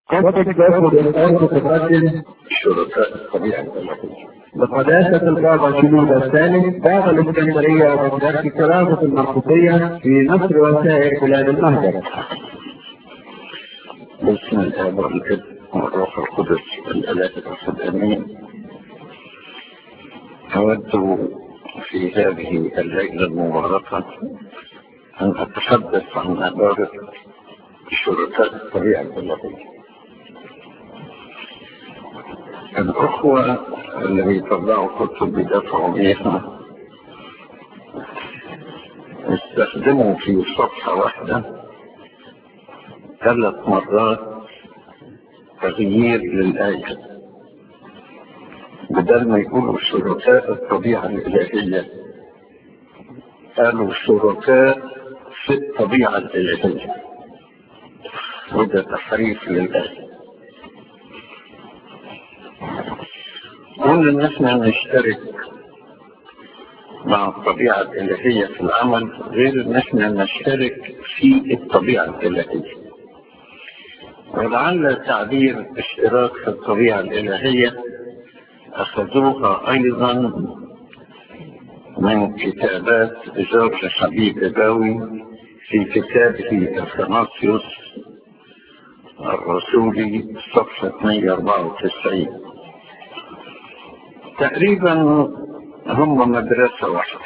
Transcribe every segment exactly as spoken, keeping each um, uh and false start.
قد تأخذ الأرض تقدم شركاء الطبيعة الثلاثية. بقداسة البابا شنود الثاني بابا الإسكندرية ومدرسة كرامة المرقسية في مصر وسائر بلاد المهجر. بسم الله والابن والروح القدس الآلات الأحد آمين. أود في هذه الليلة المباركة أن أتحدث عن عبارة شركاء الطبيعة الثلاثية. الأخوة الذي طلعوا كتب بدافعوا بيها استخدموا في صفحة واحدة ثلاث مرات تغيير للآية، بدل ما يقولوا شركاء الطبيعة الإلهية قالوا شركاء في الطبيعة الإلهية، وده تحريف للآية. قلنا ان احنا نشترك مع الطبيعة الإلهية في العمل غير ان احنا نشترك في الطبيعة الإلهية، ولعل تعبير اشتراك في الطبيعة الإلهية اخذوها ايضا من كتابات جورج حبيب باوي في كتابه اثناسيوس الرسولي صفحة مئة وأربعة وتسعين. تقريبا هم مدرسة واحدة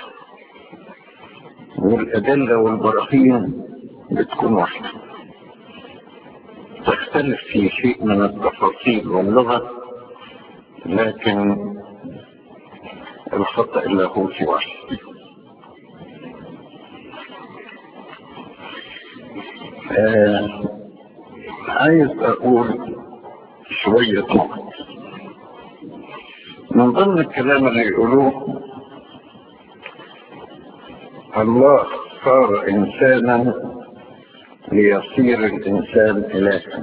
والأدلة والبراهين بتكون واحدة، تختلف في شيء من التفاصيل واللغة، لكن الخطأ اللاهوتي واحد. آه عايز أقول شوية نقط من ضمن الكلام اللي يقولوه. الله صار إنسانا ليصير الإنسان إلها،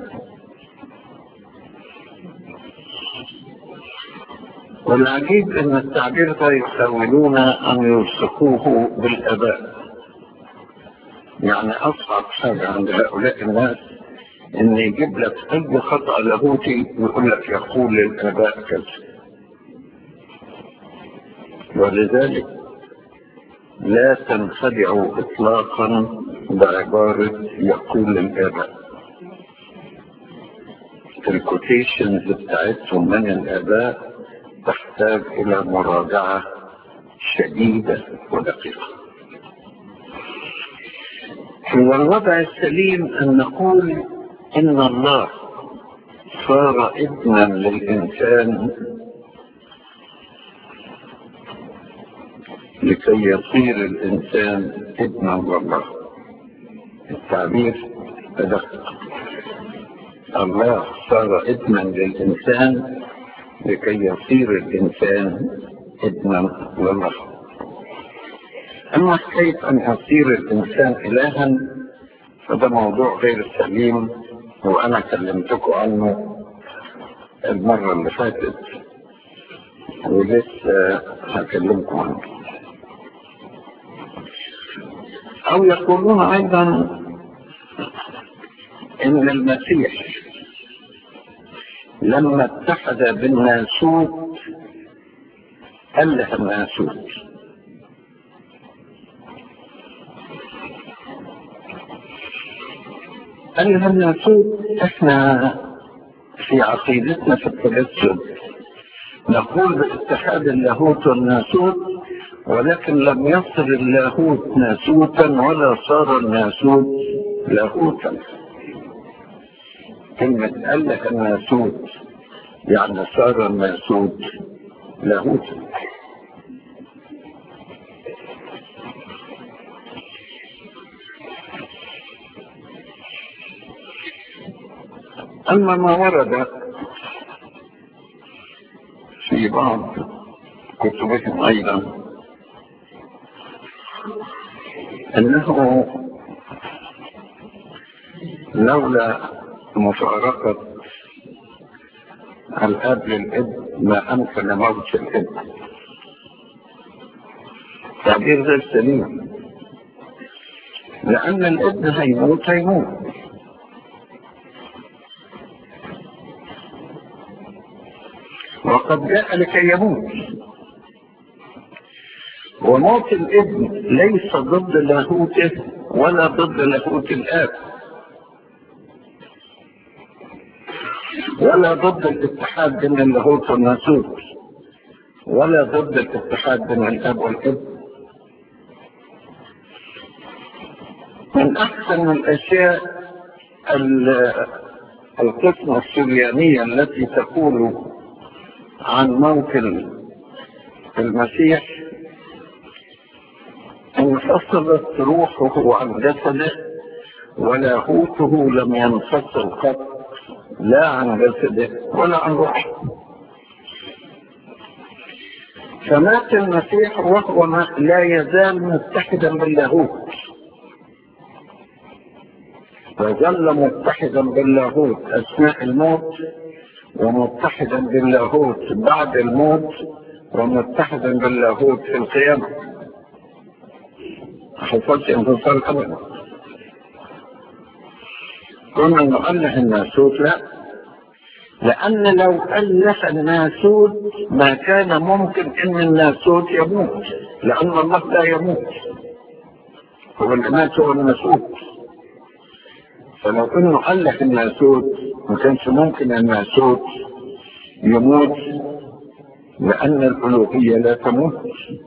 والعجيب أن التعبير ده يحاولون أن يلصقوه بالآباء. يعني أصعب حاجة عند هؤلاء الناس إن يجيب لك أي خطأ لاهوتي ويقول لك يقول للآباء كذا، ولذلك لا تنخدعوا إطلاقا بعبارة يقول الآباء. الكوتيشنز بتاعتهم من الآباء تحتاج إلى مراجعة شديدة ودقيقة. هو الوضع السليم أن نقول إن الله صار ابنا للإنسان لكي يصير الإنسان ابنا لله. التعبير أدق. الله صار ابنا للإنسان لكي يصير الإنسان ابنا لله. أما كيف أن يصير الإنسان إلها فده موضوع غير سليم، وأنا كلمتكم عنه المرة اللي فاتت ولسه هكلمكم عنه. أو يقولون أيضا إن المسيح لما اتحد بالناسوت أله الناسوت. أله الناسوت إحنا في عقيدتنا في التجسد نقول باتحاد اللاهوت والناسوت، ولكن لم يصر اللاهوت ناسوتا ولا صار الناسوت لاهوتا. كلمة أله الناسوت يعني صار الناسوت لاهوتا. أما ما ورد في بعض كتبهم أيضا أنه لولا مفارقة الأب للابن ما أمكن موت الابن. تعبير غير سليم، لأن الابن هيموت هيموت وقد جاء لكي يموت. وموت الابن ليس ضد لاهوته ولا ضد لاهوت الآب، ولا ضد الاتحاد بين اللاهوت والناسوت، ولا ضد الاتحاد بين الاب والابن. من احسن الاشياء القسمة السريانية التي تقول عن موت المسيح انفصلت روحه عن جسده ولاهوته لم ينفصل قط، لا عن جسده ولا عن روحه. فمات المسيح وهو لا يزال متحدا باللاهوت، وظل متحدا باللاهوت اثناء الموت، ومتحدا باللاهوت بعد الموت، ومتحدا باللاهوت في القيامة. حصلت انفصال ابدا. كنا نؤله الناسوت لا، لأن لو ألف الناسوت ما كان ممكن أن الناسوت يموت، لأن الله لا يموت، هو اللي مات هو الناسوت. فلو أنه ألف الناسوت ما كانش ممكن الناسوت يموت، لأن الألوهية لا تموت.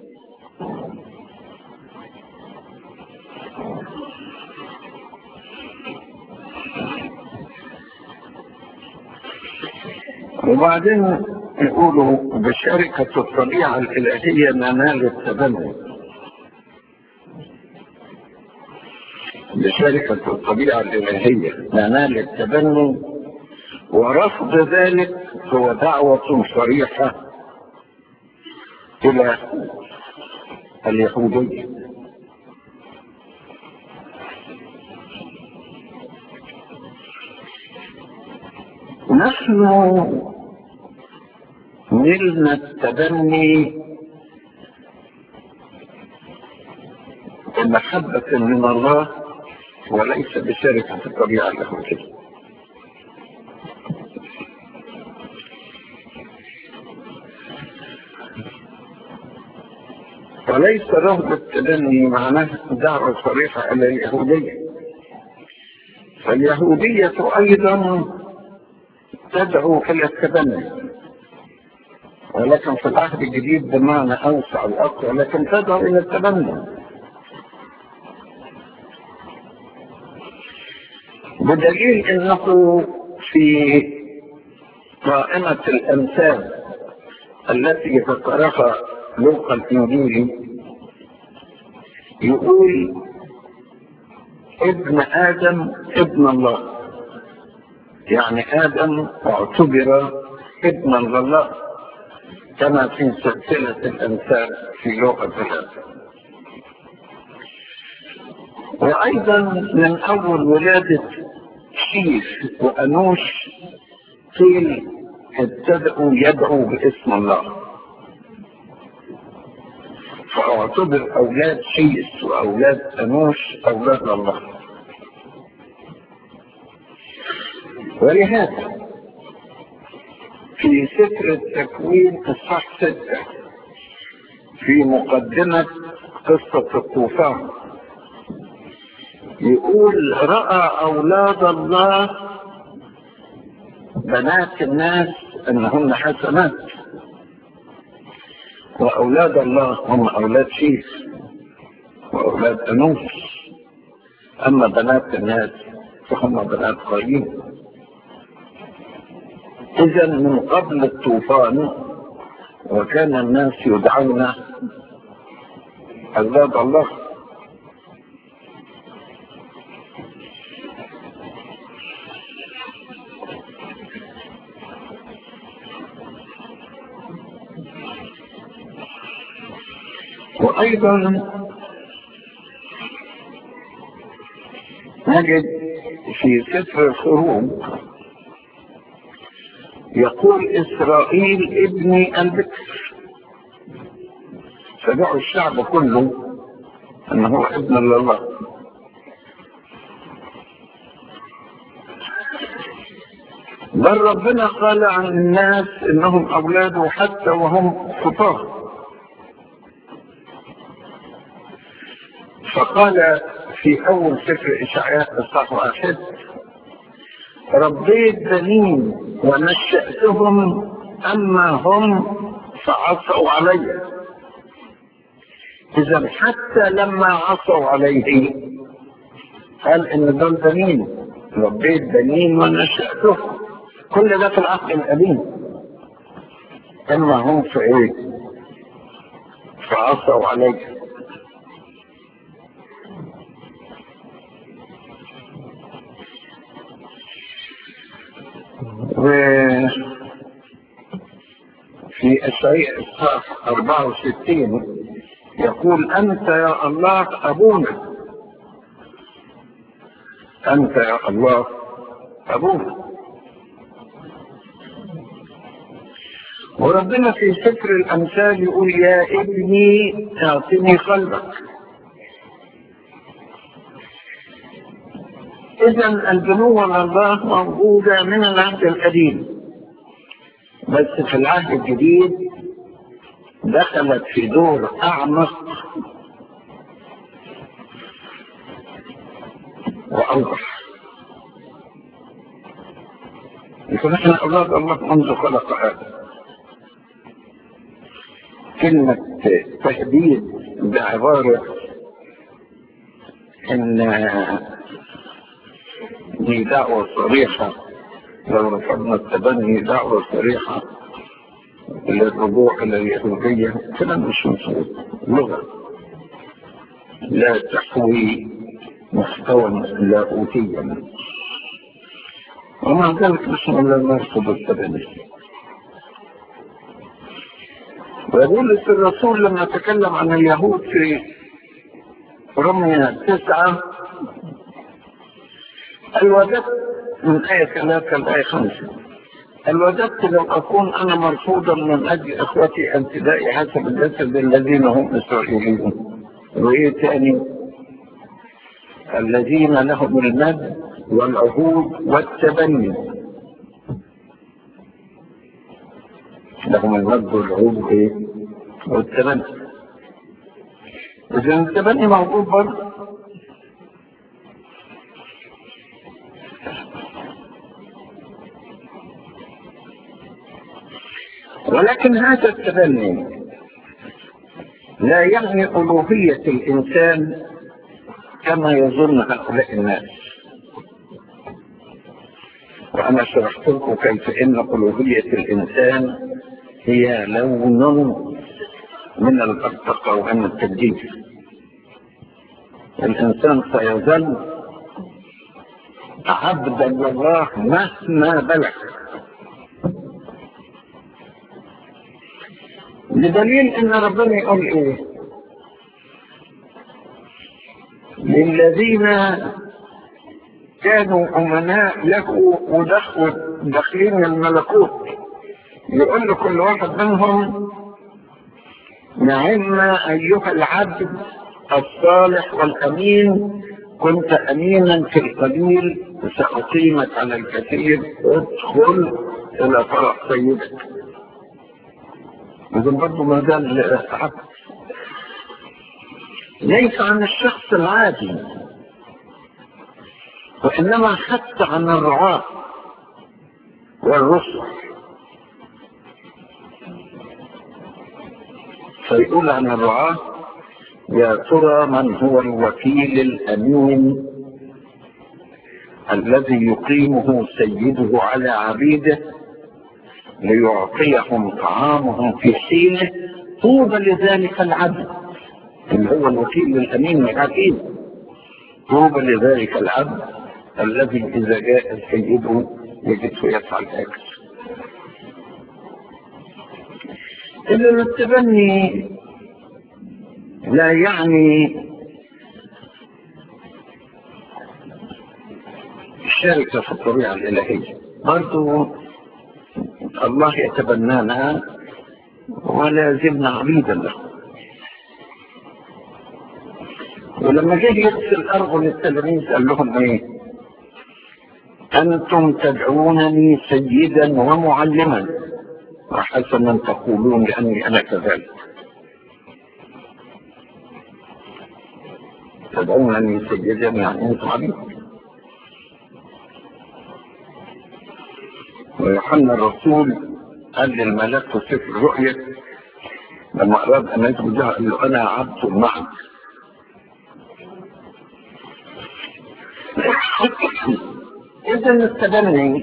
وبعدين يقولوا بشركة الطبيعة الإلهية ننال التبني. بشركة الطبيعة الإلهية ننال التبني، ورفض ذلك هو دعوة صريحة إلى اليهودية. نحن نلنا التبني بمحبة من الله وليس بشركة الطبيعة اليهودية. وليس رفض التبني معناه دعوة صريحة إلى اليهودية، فاليهودية أيضا تدعو إلى التبني، ولكن في العهد الجديد بمعنى أوسع الأقوى، لكن تدعو إلى التبني. بدليل أنه في قائمة الأمثال التي ذكرها لوقا الإنجيلي يقول ابن آدم ابن الله، يعني آدم اعتبر ابنا لله كما في سلسلة الأمثال في لوقا ثلاثة. وأيضا من أول ولادة شيف وأنوش قيل ابتدأوا يدعوا باسم الله، فاعتبر أولاد شيس وأولاد أنوش أولاد الله. ولهذا في سفر التكوين اصحاح ستة في مقدمة قصة الطوفان يقول رأى أولاد الله بنات الناس أنهن حسنات، وأولاد الله هم أولاد شيس وأولاد أنوس، أما بنات الناس فهم بنات قايين. إذا من قبل الطوفان وكان الناس يدعون أولاد الله. وأيضا نجد في سفر الخروج يقول إسرائيل ابني البكر، فدعوا الشعب كله أنه هو ابن لله. بل ربنا قال عن الناس انهم اولاده حتى وهم خطاه. فقال في اول سفر اشعياء اصحاح واحد: ربيت بنين ونشأتهم اما هم فعصوا علي. اذا حتى لما عصوا عليه قال ان دول بنين، ربيت بنين ونشأتهم. كل ده في العهد القديم. اما هم في ايه؟ فعصوا عليه. وفي اشعياء اصحاح أربعة وستين يقول: انت يا الله ابونا، انت يا الله ابونا. وربنا في سفر الامثال يقول: يا ابني اعطني قلبك. اذا البنوة لله موجودة من العهد القديم، بس في العهد الجديد دخلت في دور اعمق واوضح. يقول احنا اولاد الله منذ خلق ادم. كلمة تهديد بعبارة ان دي دعوة صريحة، لو رفضنا التبني دعوة صريحة للرجوع الى اليهودية، كلام مش مظبوط. لغة لا تحوي محتوى لاهوتيا، ومع ذلك بسم الله نرفض التبني. وبولس الرسول لما تكلم عن اليهود في رمية تسعة الوددت من آية ثلاثة لآية خمسة: الوددت لو أكون أنا مرفوضا من أجل إخوتي ابتدائي حسب الجسد الذين هم إسرائيليون. وإيه تاني؟ الذين لهم المد والعهود والتبني. لهم المد والعهود إيه؟ والتبني. إذا التبني موجود برضه. ولكن هذا التبني لا يعني ألوهية الإنسان كما يظن هؤلاء الناس. وأنا شرحت لكم كيف إن ألوهية الإنسان هي لون من الأرتقاء ومن التجديد. الإنسان سيظل عبدا لله مهما بلغ، بدليل ان ربنا يقول ايه؟ للذين كانوا امناء له ودخلوا داخلين الملكوت، يقول لكل واحد منهم: نعم ايها العبد الصالح والامين، كنت امينا في القليل ساقيمك على الكثير، ادخل الى فرح سيدك. إذن برضو ما زال عبد، ليس عن الشخص العادي، وإنما حتى عن الرعاة والرسل. فيقول عن الرعاة: يا ترى من هو الوكيل الأمين الذي يقيمه سيده على عبيده ليعطيهم طعامهم في حينه؟ طوبى لذلك العبد، اللي هو الوكيل الامين العبيد. طوبى لذلك العبد الذي اذا جاء سيده يجده يفعل هكذا. اذا التبني لا يعني الشركه في الطبيعه الالهيه. برضو الله يتبنانا ولا زلنا عبيدا له. ولما جه يغسل الارض للتلاميذ قال لهم ايه؟ أنتم تدعونني سيدا ومعلما، وحسنا تقولون لأني أنا كذلك. تدعونني سيدا يعني أنتم عبيد. ويوحنا الرسول قال للملاك في سفر الرؤيا لما أراد أن يدخل جهة قال له أنا عبد معك. إذا التبني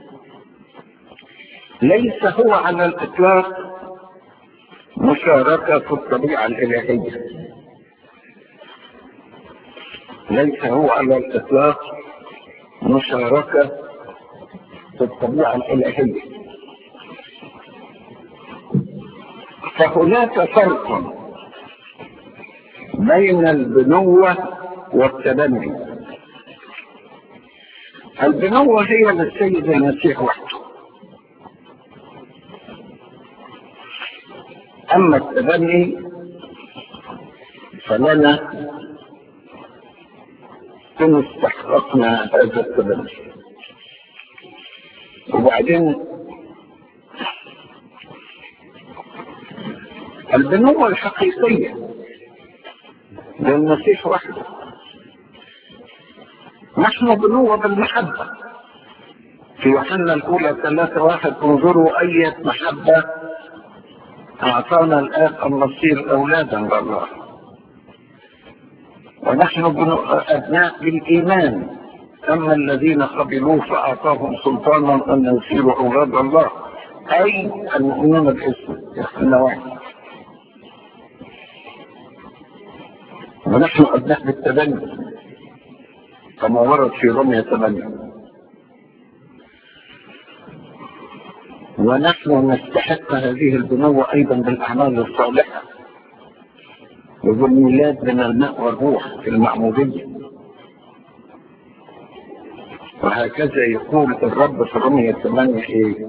ليس هو على الإطلاق مشاركة في الطبيعة الإلهية، ليس هو على الإطلاق مشاركة في الطبيعة الإلهية. فهناك فرق بين البنوة والتبني. البنوة هي للسيد المسيح وحده، أما التبني فلنا إن استحققنا هذا التبني. وبعدين البنوة الحقيقية للمسيح وحده. نحن بنوة بالمحبة. في يوحنا الأولى ثلاثة واحد انظروا أية محبة أعطانا الآب أن نصير أولادا لله. ونحن أبناء بالإيمان، أما الذين قبلوه فأعطاهم سلطانا أن يصيروا أولاد الله، أي المؤمنون باسمه. يوحنا واحد. ونحن أبناء بالتبني كما ورد في رمية ثمانية. ونحن نستحق هذه البنوة أيضا بالأعمال الصالحة وبالميلاد من الماء والروح في المعمودية. وهكذا يقول الرب في رمية ثمانية إيه؟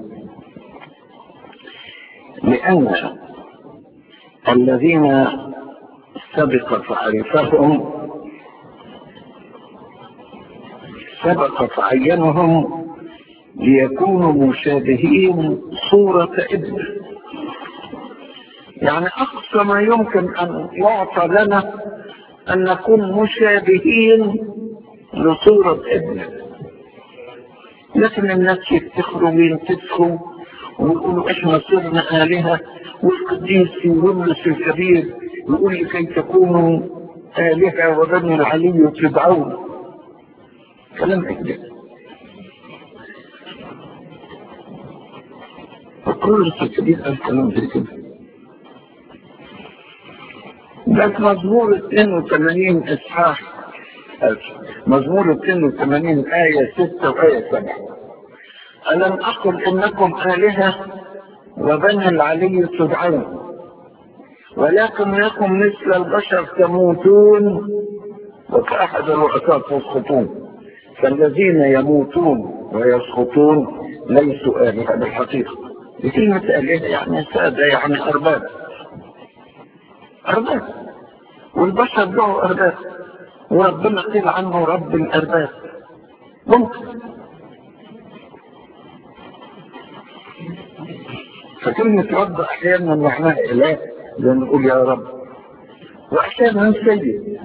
لأن الذين سبق فعرفهم سبق فعينهم ليكونوا مشابهين صورة ابنه. يعني أقصى ما يمكن أن يعطى لنا أن نكون مشابهين لصورة ابنه. لكن الناس يفتخروا وينتفخوا ويقولوا إحنا صرنا آلهة، والقديس يولس الكبير يقول لكي تكونوا آلهة وبني العلي تدعون. كلام كده. وكل الكبير قال كلام زي كده. ده مزمور اثنين وثمانين إصحاح، مزمور اثنين وثمانين آية ستة وآية سبعة. ألم أقل إنكم آلهة وبني العلي تدعون، ولكن لكم مثل البشر تموتون وكأحد الرؤساء تسقطون. فالذين يموتون ويسقطون ليسوا آلهة بالحقيقة. بكلمة آلهة يعني سادة، يعني أرباب. أرباب. والبشر دعوا أرباب، وربنا قيل عنه رب الأرباب. ممكن. فكلمة رب أحيانا معناها إله، زي ما نقول يا رب، وأحيانا سيد.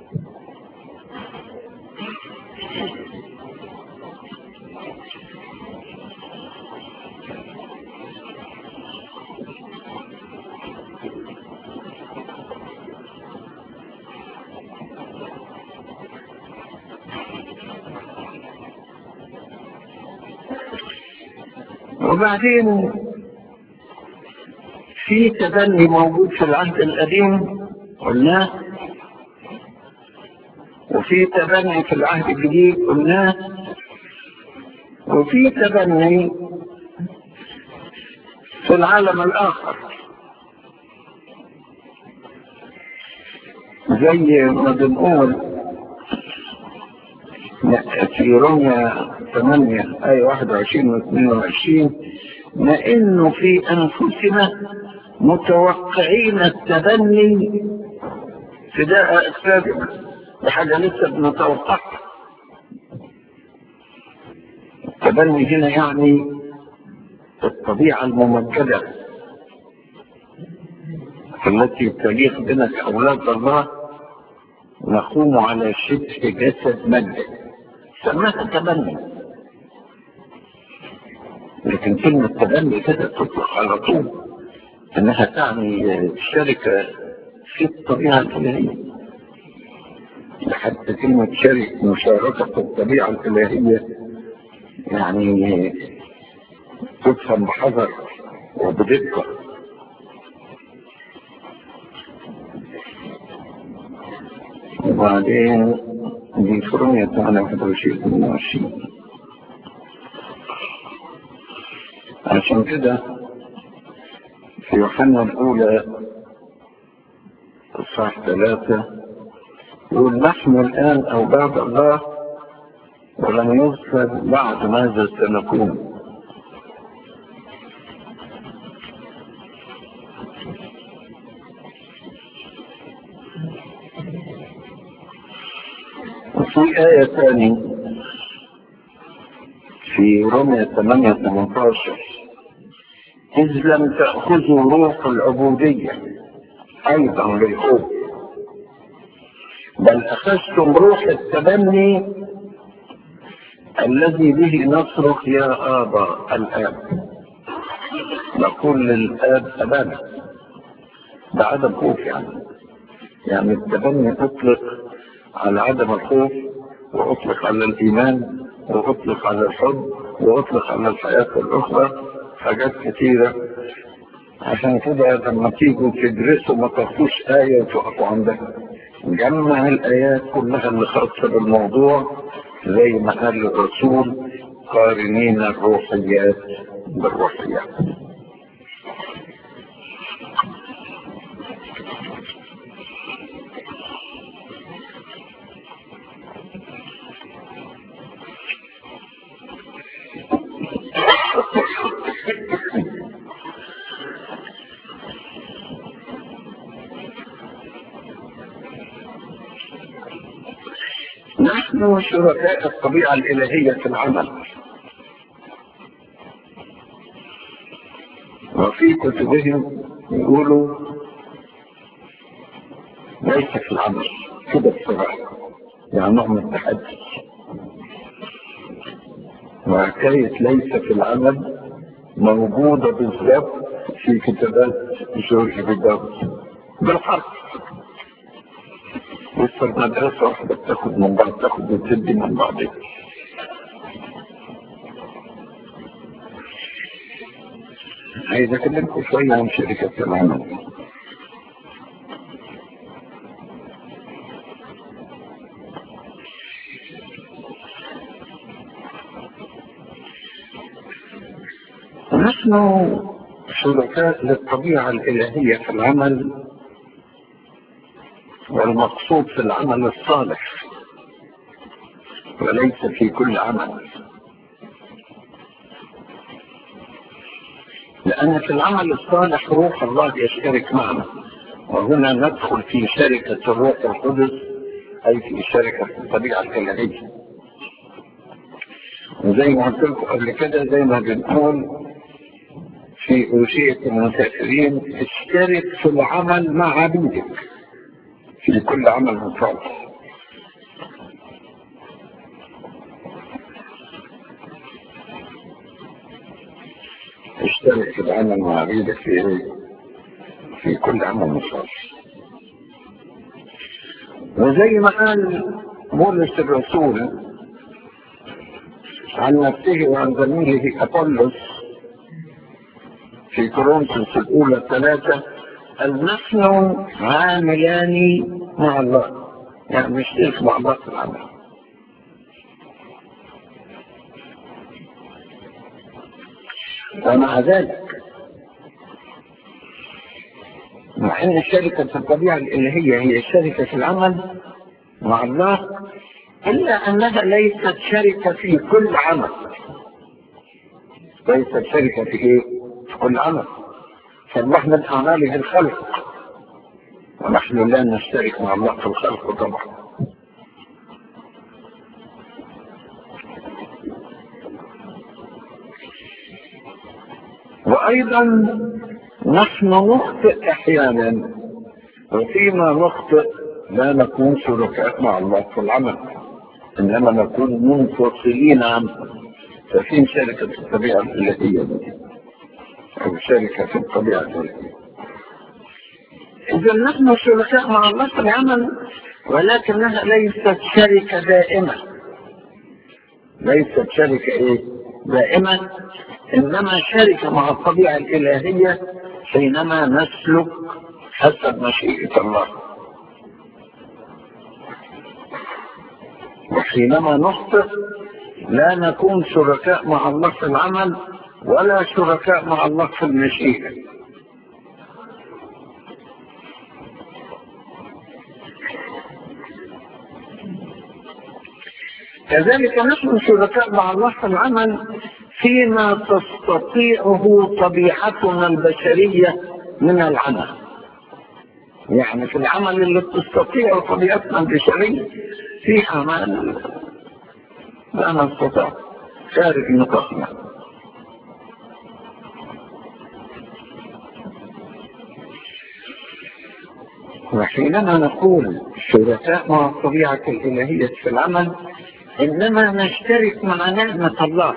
وبعدين في تبني موجود في العهد القديم قلناه، وفي تبني في العهد الجديد قلناه، وفي تبني في العالم الآخر زي ما بنقول في رمية ثمانية آية واحد وعشرين واثنين وعشرين، لأنه في أنفسنا متوقعين التبني فداء أجسادنا، بحاجة لسه بنتوقعها. التبني هنا يعني الطبيعة الممجدة التي تليق بنا كأولاد الله، نقوم على شبه جسد مجد، سماها تبني. لكن كلمة تبني كده تطلق على طول انها تعني شركة في الطبيعة الإلهية. حتى كلمة شرك مشاركة في الطبيعة الإلهية يعني تفهم بحذر وبدقة. وبعدين دي فرمية تعالى واحد وعشرين اثنين وعشرين. عشان كده في يوحنا الأولى الصح ثلاثة يقول نحن الآن أولاد الله ولم يذكر بعد ماذا سنكون. وفي آية ثانية في رمية ثمانية ثمانية عشر إذ لم تأخذوا روح العبودية أيضا للخوف بل أخذتم روح التبني الذي به نصرخ يا آبا الآب. نقول للآب أبانا بعدم خوف. يعني يعني التبني أطلق على عدم الخوف، وأطلق على الإيمان، وأطلق على الحب، وأطلق على الحياة الأخرى، حاجات كثيرة. عشان كده لما تيجوا تدرسوا ما تاخدوش آية وتقفوا عندها، جمع الآيات كلها اللي خاصة بالموضوع زي ما قال الرسول قارنين الروحيات بالروحيات. نحن شركاء الطبيعة الإلهية في العمل، وفي كتبهم يقولوا ليس في العمل كده بصراحة، يعني نوع من التحدي. وحكاية ليس في العمل موجودة بالضبط في كتابات جورج بيداوس بالحرف. وفي المدرسة واحدة بتاخد من بعض، تاخد وتدي من بعضها. عايز اكلمكم شوية عن شركة العمل. نحن شركاء للطبيعة الإلهية في العمل، والمقصود في العمل الصالح وليس في كل عمل. لأن في العمل الصالح روح الله يشترك معنا، وهنا ندخل في شركة الروح القدس، أي في شركة الطبيعة الإلهية. وزي ما قلت لكم قبل كده، زي ما بنقول في أوشية المسافرين اشترك في العمل مع عبيدك في كل عمل صالح. اشترك في العمل مع عبيدك في في كل عمل صالح. وزي ما قال بولس الرسول عن نفسه وعن زميله أبولس في كورنثوس الأولى ثلاثة، قال نحن عاملان مع الله، يعني نشترك مع الله في العمل. ومع ذلك مع ان شركة الطبيعة الإلهية هي شركة في العمل مع الله، إلا أنها ليست شركة في كل عمل. ليست شركة في إيه؟ في كل عمل. فالله من أعماله الخلق، ونحن لا نشترك مع الله في الخلق طبعا. وأيضا نحن نخطئ أحيانا، وفيما نخطئ لا نكون شركاء مع الله في العمل، إنما نكون منفصلين عنه. ففي شركة في الطبيعة الإلهية أو شركة في الطبيعة الإلهية. إذا نحن شركاء مع الله في العمل، ولكنها ليست شركة دائمة. ليست شركة إيه؟ دائمة، إنما شركة مع الطبيعة الإلهية حينما نسلك حسب مشيئة الله. وحينما نخطئ لا نكون شركاء مع الله في العمل ولا شركاء مع الله في المشيئة. كذلك نحن شركاء مع الله في العمل فيما تستطيعه طبيعتنا البشرية من العمل. يعني في العمل اللي تستطيعه طبيعتنا البشرية في أعمال لا نستطيع خارج نطاقنا. وحينما نقول شركاء مع الطبيعة الإلهية في العمل، إنما نشترك مع نعمة الله.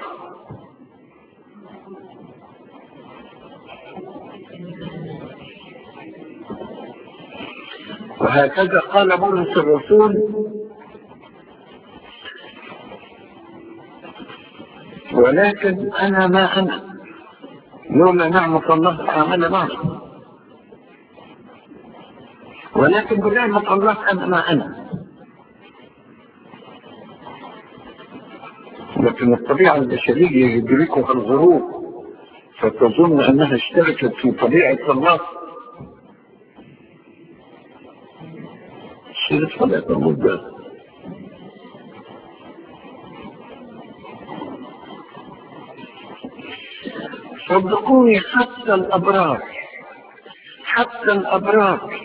وهكذا قال بولس الرسول: ولكن أنا ما أنا لولا نعمة الله أعمل معه، ولكن بنعمة الله أنا ما أنا. لكن الطبيعة البشرية يدركها الغرور فتظن أنها اشتركت في طبيعة الله. شركت طبيعة الله. صدقوني حتى الأبرار حتى الأبرار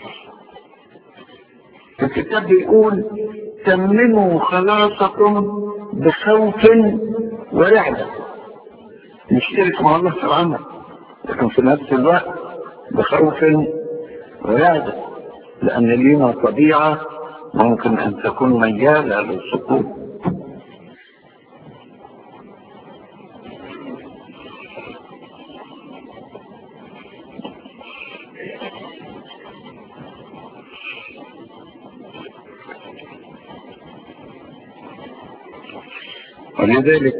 الكتاب بيقول: تمموا خلاصكم بخوف ورعدة. نشترك مع الله في العمل، لكن في نفس الوقت بخوف ورعدة، لأن لنا طبيعة ممكن أن تكون ميالة للسقوط. ولذلك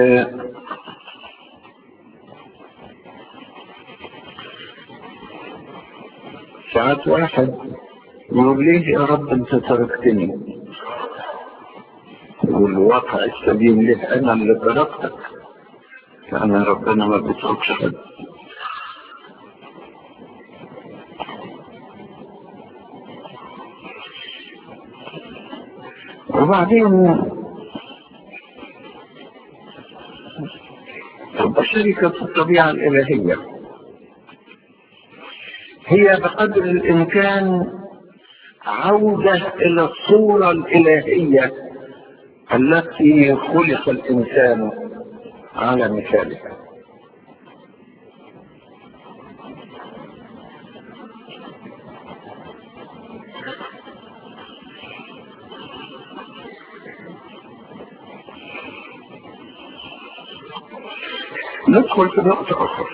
ساعات واحد يقول ليه يا رب انت تركتني، والواقع السليم ليه انا اللي تركتك، لان ربنا ما بيتركش حد. وبعدين شركة الطبيعة الإلهية هي بقدر الإمكان عودة إلى الصورة الإلهية التي خلق الإنسان على مثالها. ندخل في نقطة أخرى.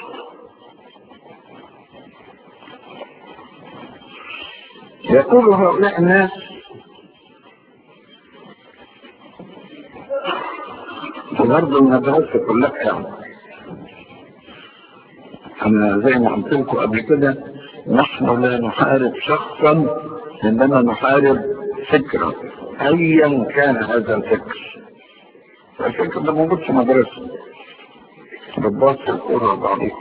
يقول هؤلاء الناس: برضه المدرسة كلها، أنا زي ما قلت لكم قبل كده، نحن لا نحارب شخصا، إنما نحارب فكرة أيا كان هذا الفكر. الفكر ده موجود في مدرسة بالباص القرى بعضيه.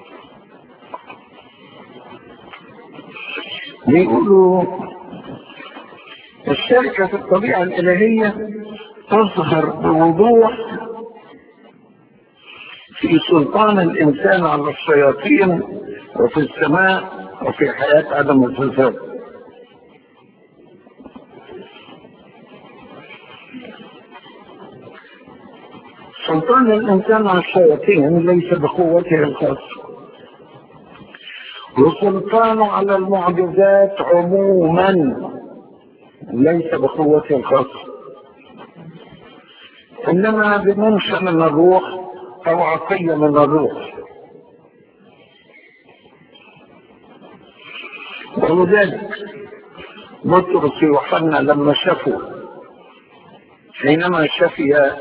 بيقولوا الشركة في الطبيعة الإلهية تظهر بوضوح في سلطان الإنسان على الشياطين وفي السماء وفي حياة عدم الفساد. سلطان الإنسان على الشياطين ليس بقوته الخاصة، وسلطانه على المعجزات عموما ليس بقوته الخاصة، إنما بمنشأ من الروح أو عطية من الروح. ولذلك بطرس ويوحنا لما شافوا، حينما شفي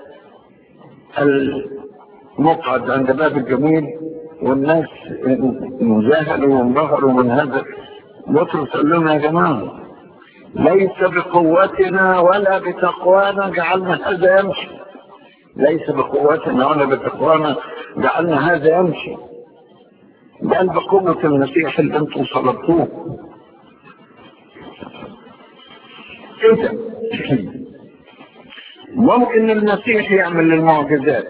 المقعد عند باب الجميل والناس انزهلوا وانبهروا من هذا، بطرس قال لهم يا جماعه ليس بقوتنا ولا بتقوانا جعلنا هذا يمشي، ليس بقوتنا ولا بتقوانا جعلنا هذا يمشي، بل بقوة المسيح اللي انتم صلبتوه. كده ممكن المسيح يعمل المعجزات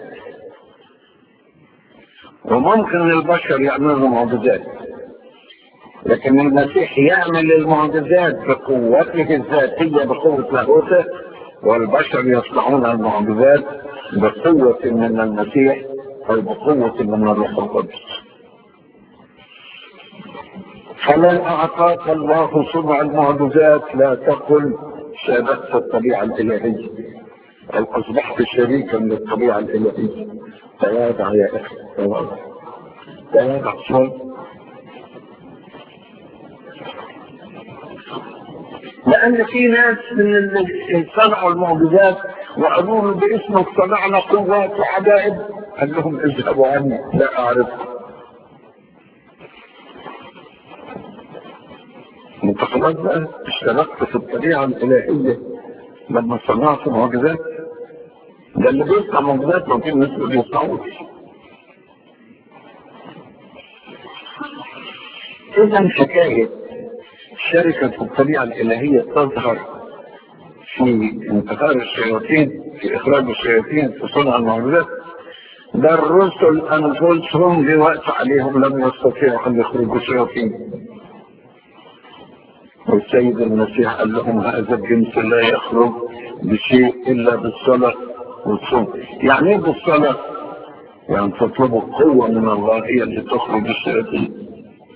وممكن البشر يعملوا معجزات، لكن المسيح يعمل المعجزات بقوته الذاتية بقوة لاهوته، والبشر يصنعون المعجزات بقوة من المسيح أو بقوة من الروح القدس. فلا أعطاك الله صنع المعجزات لا تقل شابهت الطبيعة الإلهية أو أصبحت شريكا للطبيعة الإلهية. تواضع يا أخي، تواضع تواضع شوي، لأن في ناس من اللي صنعوا المعجزات وقالوا له باسمك صنعنا قوات وعجائب، قال لهم اذهبوا عني لا أعرفكم. انت خلاص بقى اشتركت في الطبيعة الإلهية لما صنعت معجزات. ده اللي بيصنع معجزات ما في الناس اللي بيصنعوش. إذا حكاية شركة الطبيعة الإلهية تظهر في انتقال الشياطين، في إخراج الشياطين، في صنع المعجزات. ده الرسل أنفسهم لوقت عليهم لم يستطيعوا أن يخرجوا الشياطين، والسيد المسيح قال لهم هذا الجنس لا يخرج بشيء إلا بالصلاة والصوم. يعني ايه بالصلاة؟ يعني تطلبوا قوة من الله هي اللي تخرج الشياطين.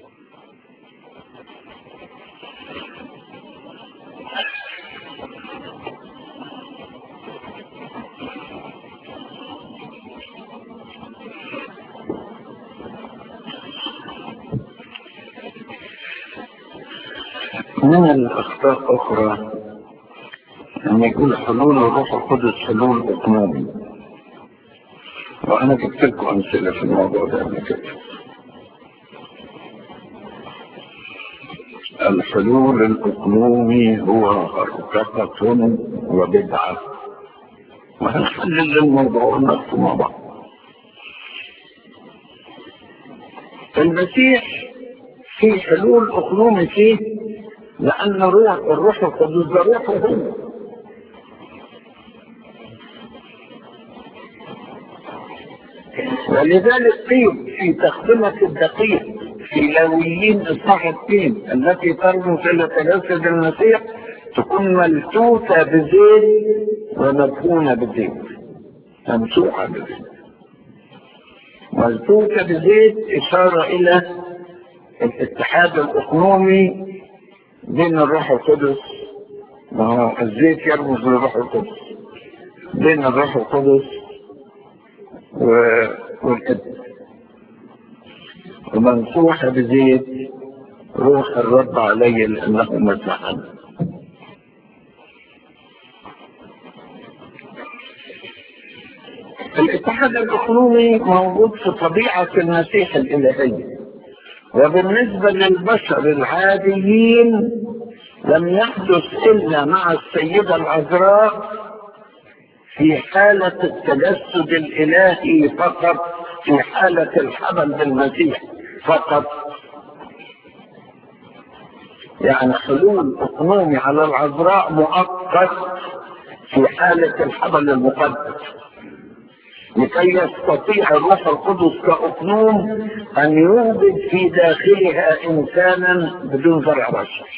من الأخطاء أخرى أن يكون حلول الروح القدس حلول إقنومي، وأنا جبت لكم أمثلة في الموضوع ده قبل كده. الحلول الإقنومي هو هرطقة وبدعة، وهنحلل الموضوع نفسه مع بعض. المسيح في حلول إقنومي فيه، لأن روح الروح القدس ده روحه هو، ولذلك قيل في تخدمة الدقيق في لاويين إصحاح اثنين التي ترمز إلى تجسد المسيح تكون ملتوثة بزيت ومدفونة بزيت، ممسوحة بزيت. ملتوثة بزيت إشارة إلى الاتحاد الإقنومي بين الروح القدس، وهو الزيت يرمز للروح القدس، بين الروح القدس والابن، وممسوحة بزيت روح الرب علي لأنه مسحني. الاتحاد الإقنومي موجود في طبيعة المسيح الإلهية، وبالنسبة للبشر العاديين لم يحدث إلا مع السيدة العذراء في حالة التجسد الإلهي فقط، في حالة الحمل بالمسيح فقط. يعني حلول إقنومي على العذراء مؤقت في حالة الحمل المقدس، لكي يستطيع الروح القدس كأقنوم أن يوجد في داخلها إنسانا بدون زرع بشر،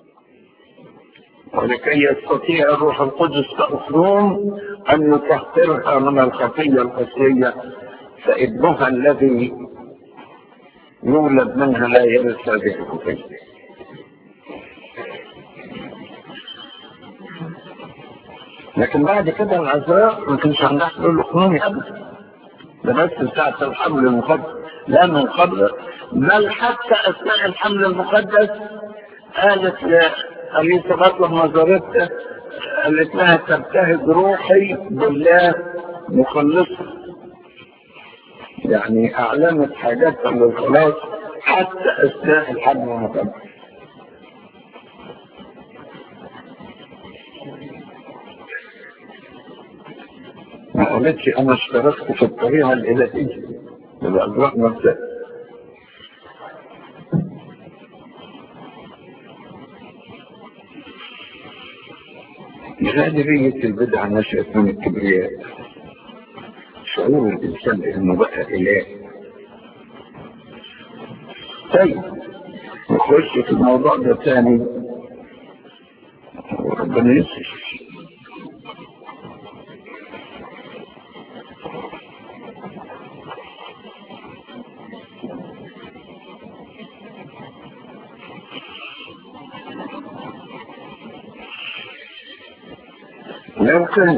ولكي يستطيع الروح القدس كأقنوم أن يطهرها من الخطية الأصلية، فابنها الذي يولد منها لا يرث هذه الخطية. لكن بعد كده العذراء ما كانش عندها حلول قانوني ابدا، ده بس ساعة الحمل المقدس، لا من قبل، بل حتى اثناء الحمل المقدس قالت لأليصابات لما زارتها، قالت لها تبتهج روحي بالله مخلصا، يعني اعلنت حاجاتها للخلاص حتى اثناء الحمل المقدس. ما قالتش انا اشتركت في الطريقه الالهيه للأجواء نفسها. غالبية البدع نشأت من الكبرياء، شعور الإنسان إنه بقى إله. طيب نخش في الموضوع ده تاني وربنا يسر. لو كان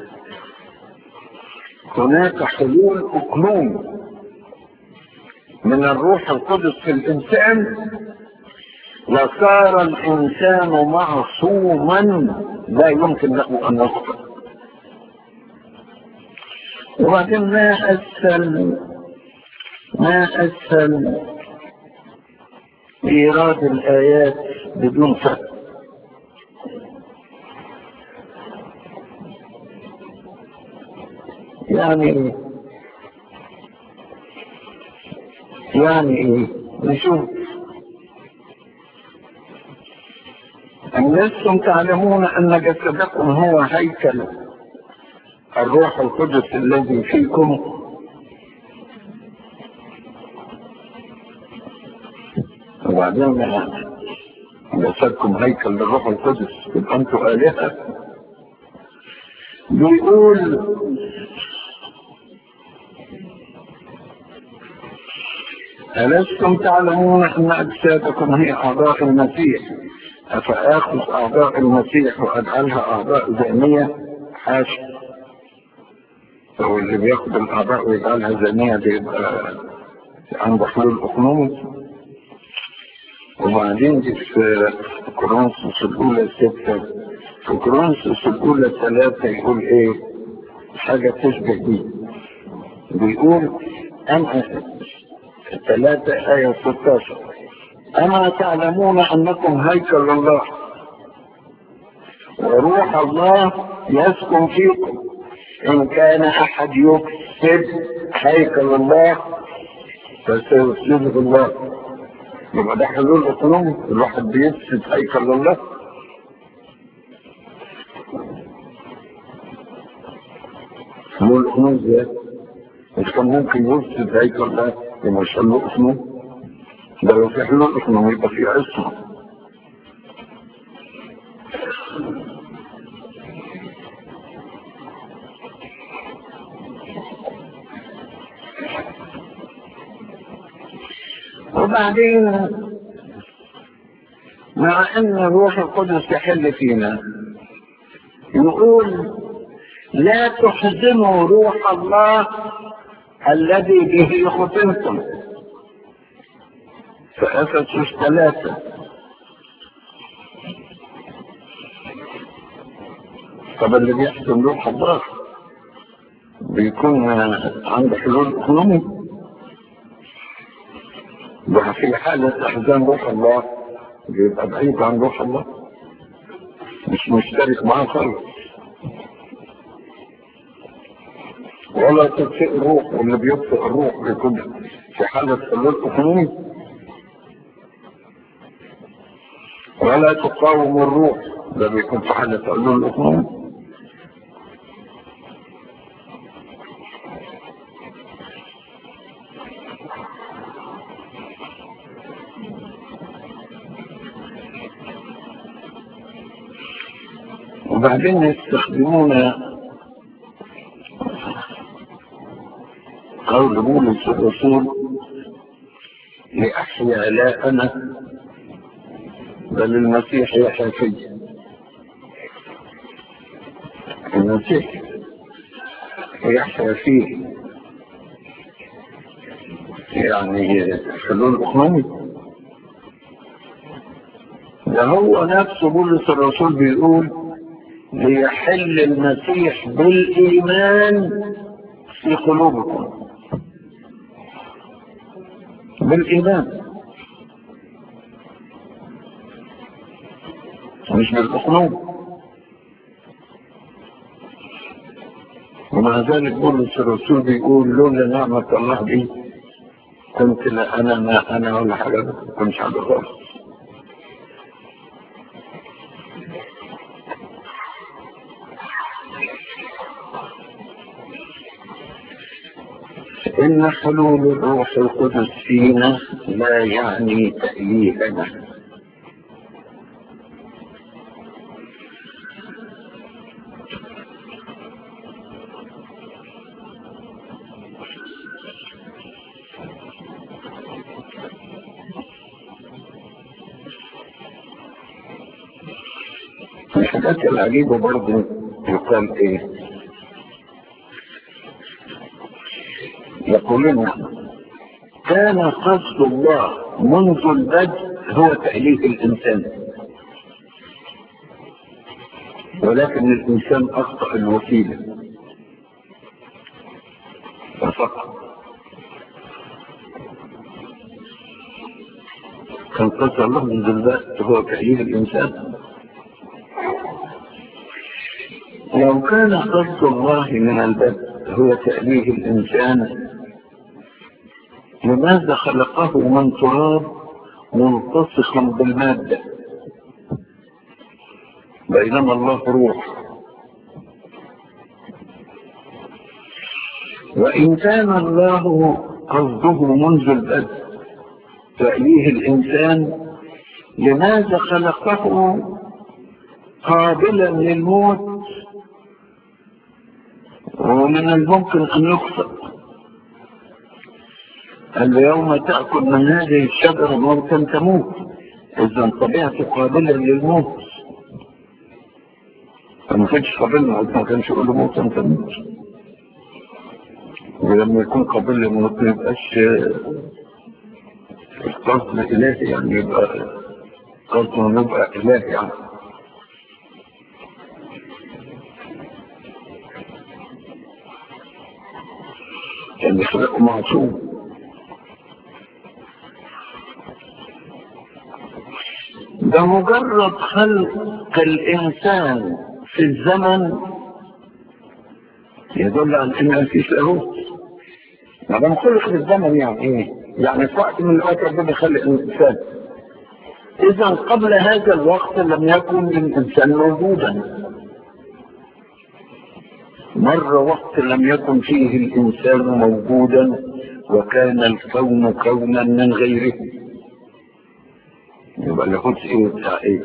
هناك حلول أقلوم من الروح القدس في الإنسان لصار الإنسان معصوما لا يمكن له أن يخطئ. وبعدين ما أسهل ما أسهل إيراد الآيات بدون فهم. يعني يعني ايه؟ نشوف. ألستم تعلمون أن جسدكم هو هيكل الروح القدس الذي فيكم؟ وبعدين جسدكم هيكل للروح القدس، يبقى أنتم آلهة. بيقول ألستم تعلمون أن أجسادكم هي أعضاء المسيح، أفآخذ أعضاء المسيح وأجعلها أعضاء ذهنية؟ حاشا. هو اللي بياخد الأعضاء ويجعلها ذهنية بيبقى عنده حلول أقنومي. وبعدين دي في كورنثوس الأولى ستة، في كورنثوس الأولى ثلاثة يقول إيه؟ حاجة تشبه دي. بيقول أنا ثلاثة آية ستة عشر، أما تعلمون أنكم هيكل الله وروح الله يسكن فيكم، إن كان أحد يفسد هيكل الله فسيفسده الله. يبقى ده حلول أقنومي، الواحد بيفسد هيكل الله. حلول أقنومي ازاي؟ مش كان ممكن يفسد هيكل الله يبقى مش حلول أقنومي؟ ده لو في حلول أقنومي يبقى في عصمة. وبعدين مع ان الروح القدس يحل فينا يقول لا تحزنوا روح الله الذي به ختمتم، في افسس ثلاثة. طب اللي بيحزن روح الله بيكون عنده حلول اقنومي؟ وفي حالة احزان روح الله بيبقى بعيد عن روح الله، مش مشترك معاه خالص. ولا تطفئ الروح، واللي بيطفئ الروح بيكون في حالة حلول اقنومي. ولا تقاوم الروح، ده بيكون في حالة حلول اقنومي. وبعدين يستخدمون قول بولس الرسول لأحيا لا أنا بل المسيح يحيا فيا. المسيح يحيا فيه، يعني حلول أخرى. ده هو نفسه بولس الرسول بيقول ليحل المسيح بالإيمان في قلوبكم. بالإيمان مش بالأقلوب. ومع ذلك بولس الرسول بيقول لولا نعمة الله دي كنت لا أنا ما أنا ولا حاجة، ما كنتش حاجة خالص. إن حلول الروح القدس فينا لا يعني تأييدنا. الحاجات العجيبة برضه يقال إيه؟ يقولون كان قصد الله منذ البدء هو تأليف الإنسان، ولكن الإنسان أخطأ الوسيلة فقط. كان قصد الله منذ البدء هو تأليف الإنسان. لو كان قصد الله من البدء هو تأليف الإنسان لماذا خلقه من تراب ملتصقا بالمادة بينما الله روح؟ وإن كان الله قصده منذ البدء تأليه الإنسان لماذا خلقه قابلا للموت ومن الممكن أن يخطئ؟ اليوم تأكل من هذه الشجرة موتا تموت، إذا طبيعته قابلة للموت. فما كانش قابل ما كانش يقول له موتا تموت. ولما يكون قابل للموت ما يبقاش القصد إلهي، يعني يبقى قصده يبقى إلهي يعني. يعني خلقه معصوم. ده مجرد خلق الإنسان في الزمن يدل على إن مفيش لاهوت. ما دام خلق في الزمن يعني إيه؟ يعني في وقت من الأوقات ربنا خلق الإنسان. إذا قبل هذا الوقت لم يكن الإنسان موجودا. مر وقت لم يكن فيه الإنسان موجودا وكان الكون كونا من غيره. يبقى لاهوت إيه بتاع إيه؟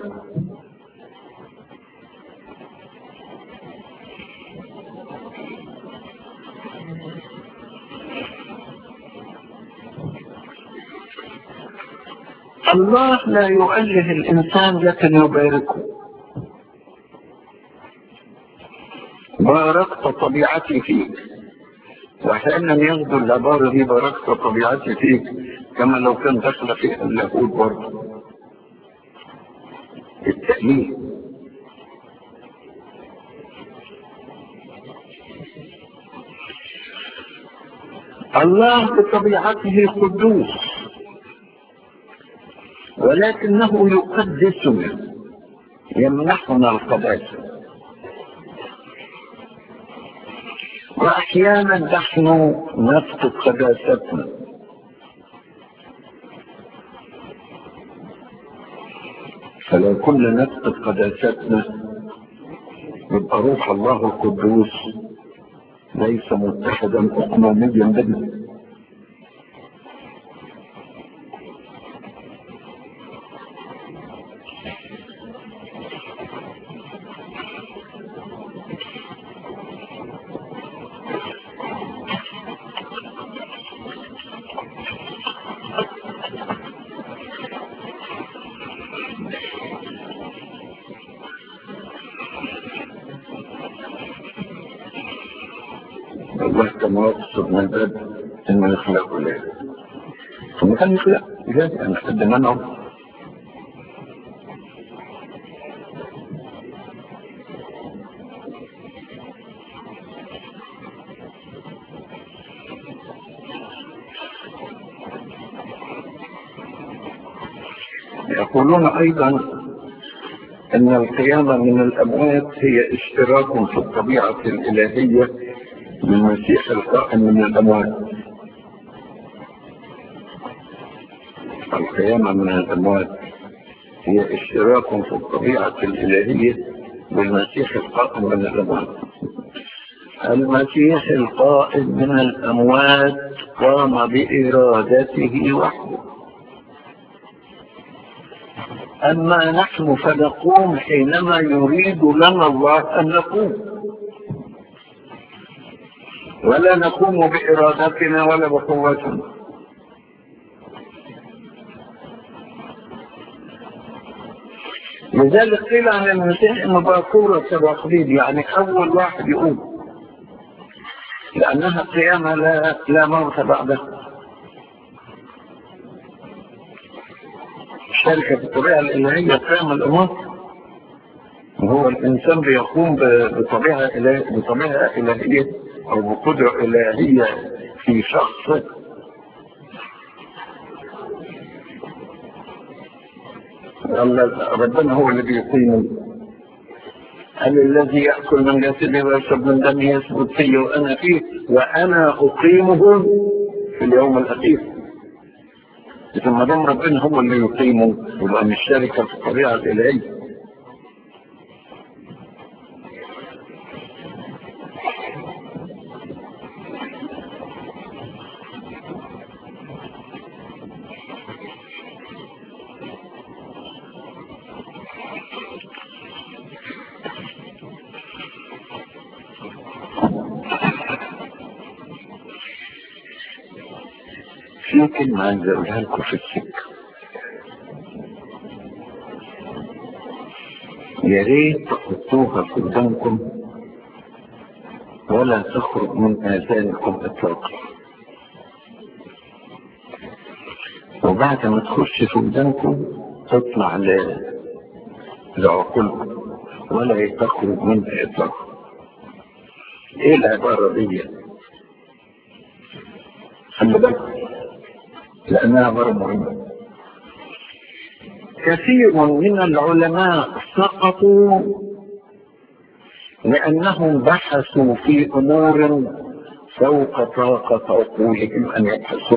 الله لا يؤله الإنسان لكن يباركه. باركت طبيعتي فيك، وأحيانا يغدو العبارة دي باركت طبيعتي فيك كما لو كان داخل في اللاهوت برضه التأليه. الله بطبيعته قدوس ولكنه يقدسنا، يمنحنا القداسة. وأحيانا نحن نفقد قداستنا. فلو كنا نفقد قداستنا يبقى روح الله القدوس ليس متحدا أقنوميا بنا. كان يقصد من الباب انه يخلقوا ليه. ثم كان يخلق جاي انا حد منعه. يقولون ايضا ان القيامة من الاموات هي اشتراك في الطبيعة الالهية بالمسيح القائم من الاموات. القيامة من الاموات هي اشتراك في الطبيعة الالهية بالمسيح القائم من الاموات. المسيح القائم من الاموات قام بارادته وحده، أما نحن فنقوم حينما يريد لنا الله أن نقوم، ولا نقوم بإرادتنا ولا بقوتنا. لذلك قيل عن المسيح إنه باكورة الرقيب، يعني أول واحد يقوم، لأنها قيامة لا, لا موت بعدها. شركة الطبيعة الإلهية قيام الأمور، وهو الإنسان بيقوم بطبيعة إلهية, بطبيعة إلهية أو بقدرة إلهية في شخص. ربنا هو اللي بيقيم. قال الذي يأكل من جسدي ويشرب من دمي يثبت فيه وأنا فيه وأنا أقيمه في اليوم الأخير. إذا ما دام ربنا هو اللي يقيمه يبقى مش شركة في الطبيعة الإلهية. في كلمة عايز أقولها لكم في السكة، يا ريت تحطوها قدامكم ولا تخرج من آذانكم إطلاقا، وبعد ما تخش في ودانكم تطلع لعقولكم ولا تخرج منها إطلاقا. إيه العبارة دي؟ خلي بالك لأنها عبارة مهمة. كثير من العلماء سقطوا لأنهم بحثوا في أمور فوق طاقة عقولهم أن يبحثوا.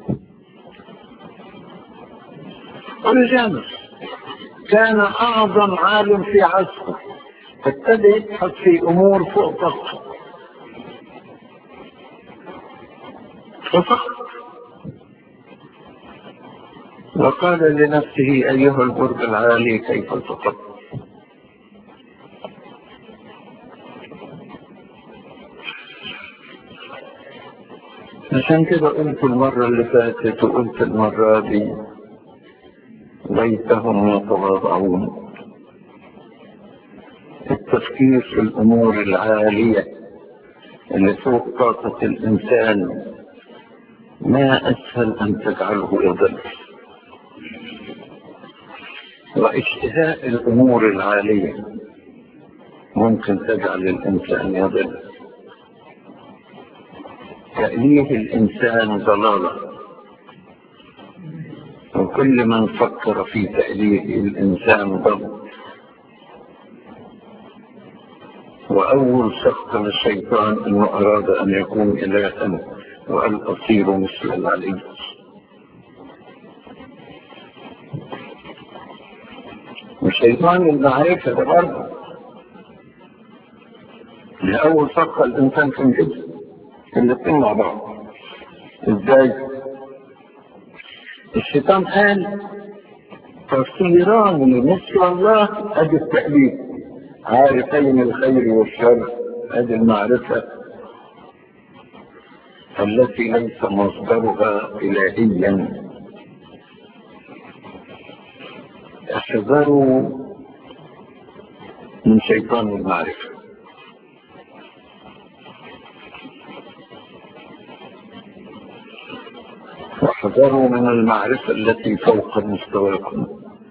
أوريجانوس كان أعظم عالم في عصره، ابتدى يبحث في أمور فوق طاقته فسقط، وقال لنفسه أيها البرج العالي كيف سقط. عشان كده قلت المرة اللي فاتت وقلت المرة دي ليتهم يتواضعون. التفكير في الأمور العالية اللي فوق طاقة الإنسان ما أسهل أن تجعله يضل، واشتهاء الأمور العالية ممكن تجعل الإنسان يضل. تأليه الإنسان ضلالة، وكل من فكر في تأليه الإنسان ضل. وأول سقط للشيطان أنه أراد أن يكون إلها وأن أصير مثل العلي. والشيطان المعرفة ده برضه لأول سقط الإنسان في الجسم الاثنين مع بعض. إزاي؟ الشيطان قال تصيران مثل الله أدي التأليف، عارفين الخير والشر، هذه المعرفة التي ليس مصدرها إلهيا. احذروا من شيطان المعرفة. احذروا من المعرفة التي فوق مستواكم،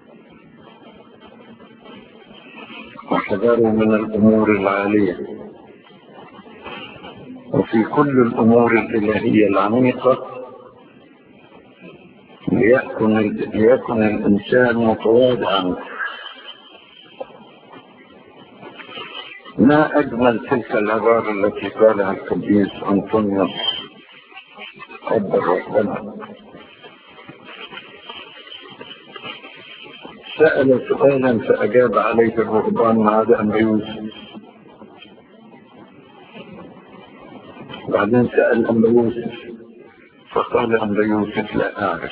واحذروا من الأمور العالية، وفي كل الأمور الإلهية العميقة ليكن, ليكن الإنسان متواضعا. ما أجمل تلك العبارة التي قالها القديس أنطونيوس أب الرهبنة. سأل سؤالا فأجاب عليه الرهبان ما عدا أنبا يوسف. بعدين سأل أنبا يوسف فقال أنبا يوسف لا أعرف.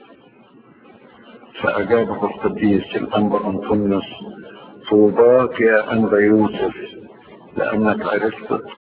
فأجابه القديس الأنبا أنطونيوس طوباك يا أنبا يوسف لأنك عرفت